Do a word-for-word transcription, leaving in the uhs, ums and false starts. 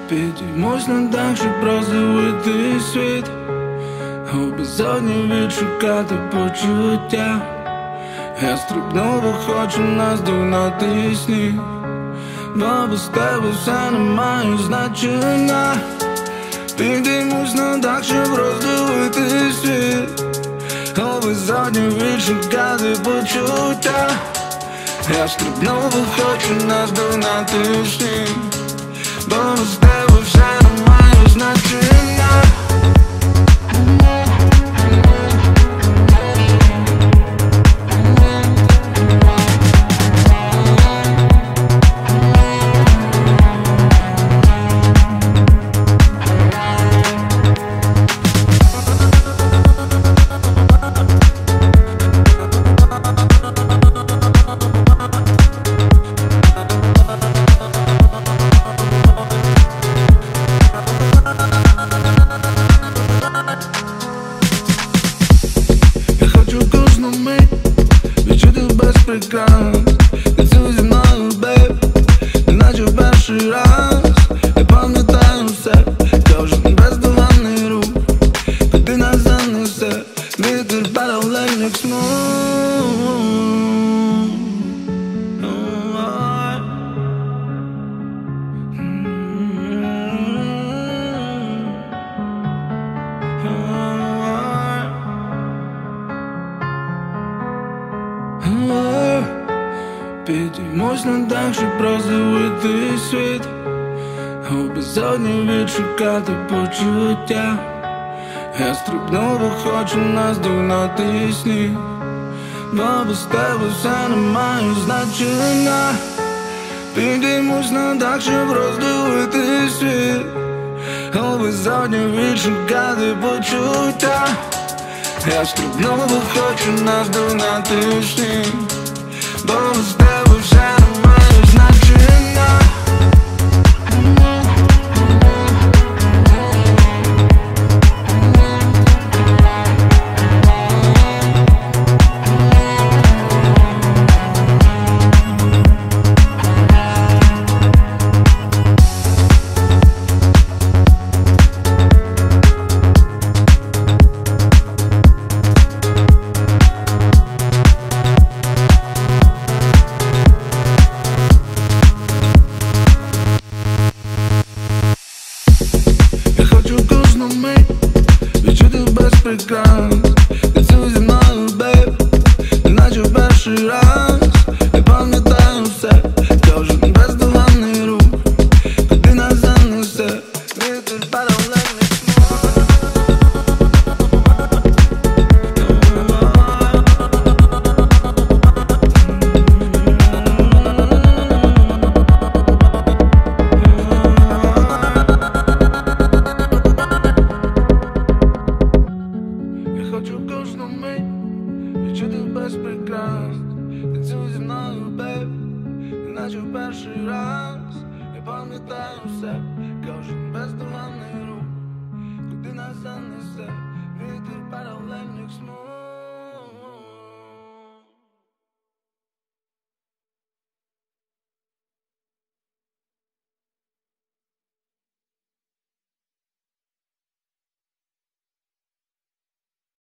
Підіймусь на дах, щоб роздивити світ, у безодні відшукати почуття. Я стрибну, бо хочу наздогнати сніг, бо без тебе все не має значення. Підіймусь на дах, щоб роздивити світ, у безодні відшукати почуття. Я стрибну, бо хочу наздогнати сніг, бо без тебе все не має значення. Відчути без прикрас, танцюй зі мною, бейб, неначе в перший раз. Я пам'ятаю все, кожен бездоганний рух, куди нас занесе вітер паралельних смуг. Підіймусь на дах, щоб роздивити світ, у безодні відшукати почуття. Я стрибну, бо хочу наздогнати сніг, бо без тебе все не має значення. Підіймусь на дах, щоб роздивити світ, у безодні відшукати почуття. Я стрибну, бо хочу наздогнати сніг, бо без тебе все не має значення. Відчути без прикрас, танцюй зі мною, бейб, неначе в перший раз. Я пам'ятаю все, кожен бездоганний рух, куди нас занесе вітер паралельних смуг. Хочу кожну мить відчути без прикрас, танцюй зі мною, бейб, неначе в перший раз. Я пам'ятаю все, кожен бездоганний рух, куди нас занесе вітер паралельних смуг.